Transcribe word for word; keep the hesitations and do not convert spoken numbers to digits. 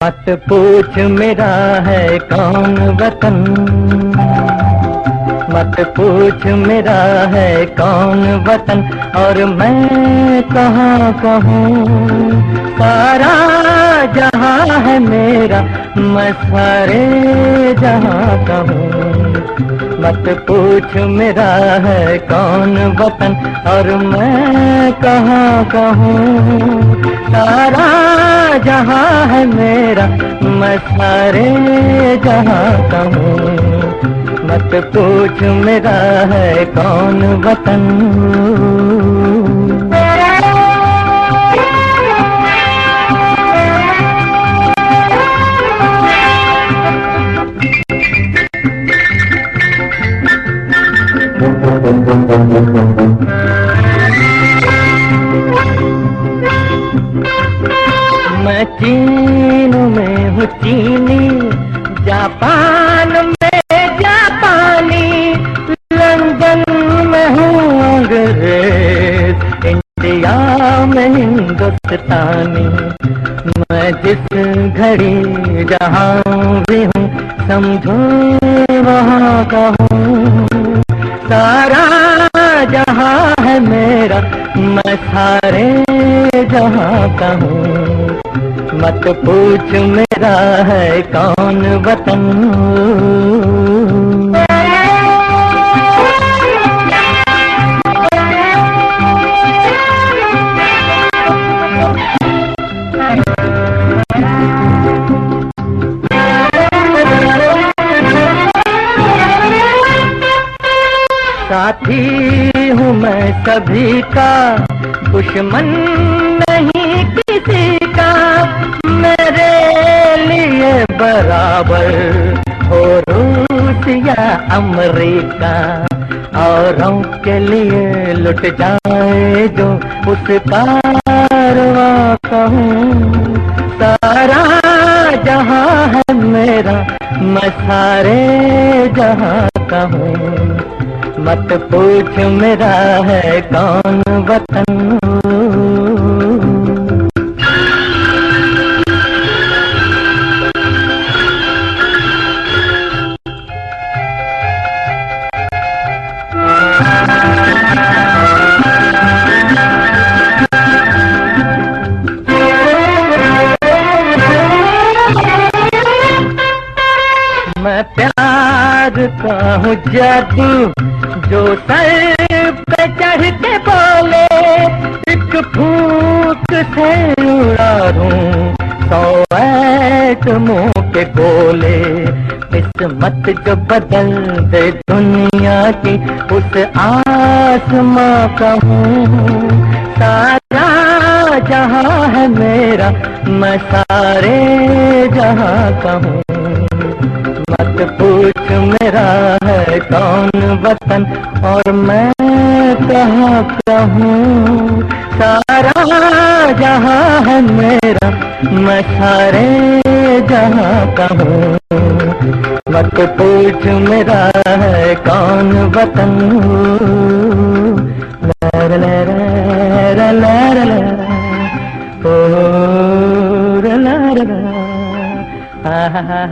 मत पूछ मेरा है कौन वतन, मत पूछ मेरा है कौन वतन, और मैं कहाँ कहूँ सारा जहाँ है मेरा, मैं सारे जहाँ कहूँ। मत पूछ मेरा है कौन वतन, और मैं कहाँ कहूँ सारा जहाँ है मेरा, मैं सारे जहाँ कहूँ। मत पूछ मेरा है कौन वतन। मैं चीन में हूँ चीनी, जापान में जापानी, लंदन में हूँ अंग्रेज, इंडिया में हिंदुस्तानी। मैं जिस घड़ी जहाँ भी हूँ समझो वहाँ का हूँ, सारा जहाँ है मेरा, मैं सारे जहाँ का हूँ। मत पूछ मेरा है कौन वतन। साथी हूँ मैं सभी का, दुश्मन नहीं किसी का, मेरे लिए बराबर हो रूस या अमेरिका, औरों के लिए लुट जाए जो उस कारवां कहूँ। सारा जहाँ है मेरा, मैं सारे जहाँ का हूँ। मत पूछ मेरा है कौन वतन। मैं प्यार का हूँ जादू, जो सर पे चढ़ के बोले, एक फूंक से उड़ा दूं सौ एटमों के गोले। किस्मत जो बदल दे दुनिया की, उस आसमां का हूँ। सारा जहाँ है मेरा, मैं सारे जहाँ का हूँ। मत पूछ मेरा है कौन वतन, और मैं कहाँ कहूँ सारा जहाँ है मेरा, मैं सारे जहाँ कहूँ। मत पूछ मेरा है कौन वतन। ला ला ला ला ला ला ला, ओ ला ला ला, आ हा हा